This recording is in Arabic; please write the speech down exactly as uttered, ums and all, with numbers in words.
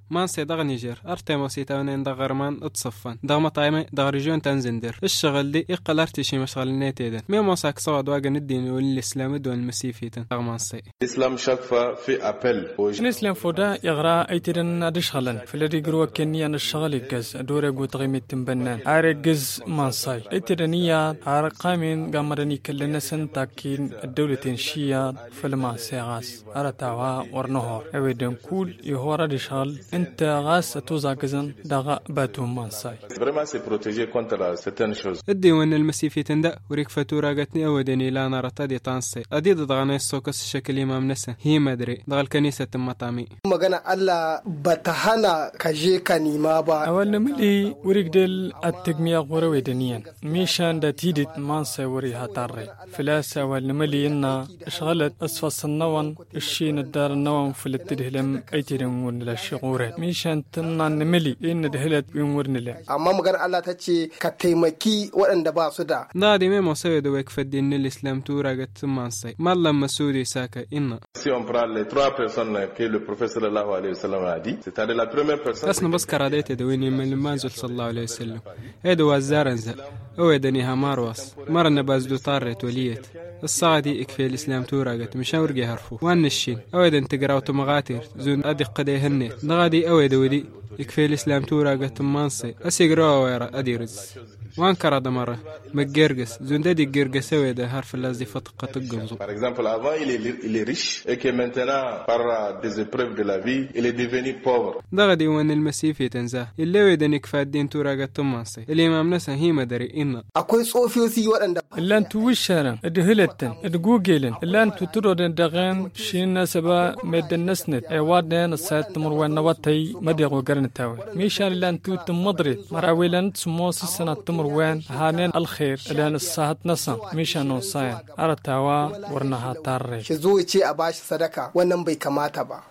مان سي دغ نيجر ارتيمو سيتاونين دغرمان اتصفن دغ مطايمه دغ ريجون تنزندر الشغل دي اقل ارتشي مشغل نيتيدن مي موساك صاد واغن الدين والاسلام دون المسيفيتن دغ مان سي الاسلام شاف في ابل الاسلام فودا يغرا ايتيدن ادشغلن فلدي غرو كنيا الشغل يجز دوري غو تغيمت تنبنان ارجز مان ساي ايتيدنيا ارقامين غامرني كلنا سنتاكين الدولتين شيا فلما سيغاس ارتاوا ورنهور اويدن كول يهورا دشغل انت غاس توزاكزن دغا باتو مان ساي فريمون سي بروتيجي كونتر سيرتين شوز الديوان المسيفيتن دا وريك فاتورا غتني اودني لا نرتا دي طانسي ادي دغنا السوكس شكل امام نسا هي مدري دغ الكنيسه تمطامي مغانا الله بتهانا كاجي كانيما با اول ملي وريك دل التجميع غرويدنيا ميشان دا تيدت مان ساي وري هاتاري فلاس اول ملي ان شغلت اسفص النون الشين الدار النون في التدهلم ايتيرن ون الشغوره ميشان تنان ملي ان دهلت بين ورنله اما مغانا الله تاتشي كتيمكي ودان با سودا نادي ميمو سوي دو ويك فدين الاسلام تورا غت مان ساي مالم مسودي ساكا ان si on prend les trois personnes que le prophète sallallahu alayhi wa sallam a dit c'est-à-dire la première personne اسنا بس كراديت دويني من المنزل صلى الله عليه وسلم ادو وزارنز او دنيها مارواس مرنا بازدو طارت وليت الصادي اكفي الاسلام تورا غت مشاور جهرفو وان الشين او دن تقراو تمغاتير زون ادي قديهن نغادي او دودي يكفي الاسلام تورا غت مانسي اسيغرو ويرا اديرز وان كرا دمره مجرجس زون ددي جرجس ويدا حرف لازم فتقه تقنزو par exemple avant il est il est riche et que maintenant par des épreuves de la vie il est devenu pauvre دغدي وان المسيفي تنزا اللي ويدن يكفى الدين تورا غت مانسي الامام نسا هي مدري ان akwai tsofiyosi waɗanda اللان توشارن ادهلتن ادغوغيلن اللان تترودن دغان شين سبا مدن نسنت ايوادن سات مروان نواتي مديغو غرنتاوي ميشان اللان توت مدري مراويلن سموس السنه تمروان هانين الخير اللان الساعه نصا ميشانو ساين ارتاوا ورنها تاري shi zo ya ce a bashi sadaka wannan bai kamata ba